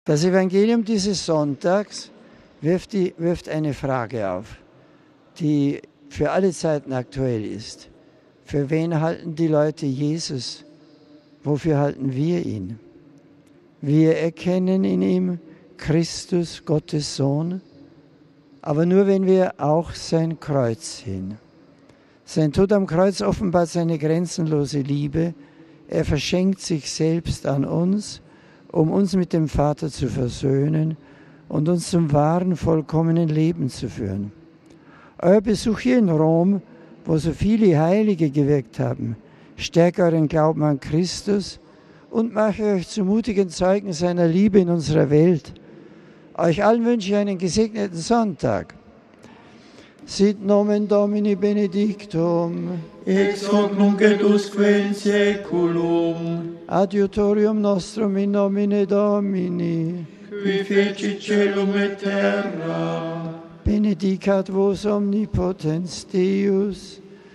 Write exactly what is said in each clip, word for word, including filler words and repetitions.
Das Evangelium dieses Sonntags wirft, die, wirft eine Frage auf, die für alle Zeiten aktuell ist. Für wen halten die Leute Jesus? Wofür halten wir ihn? Wir erkennen in ihm Christus, Gottes Sohn, aber nur wenn wir auch sein Kreuz sehen. Sein Tod am Kreuz offenbart seine grenzenlose Liebe. Er verschenkt sich selbst an uns, um uns mit dem Vater zu versöhnen und uns zum wahren, vollkommenen Leben zu führen. Euer Besuch hier in Rom, wo so viele Heilige gewirkt haben, stärkt euren Glauben an Christus und macht euch zu mutigen Zeugen seiner Liebe in unserer Welt. Euch allen wünsche ich einen gesegneten Sonntag. Sit nomen Domini benedictum, ex hoc nunc et usque in saeculum, adiutorium nostrum in nomine Domini, qui fecit caelum et terra, benedicat vos omnipotens Deus,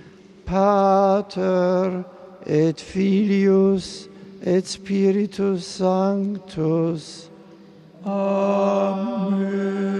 Pater et Filius et Spiritus Sanctus. Amen.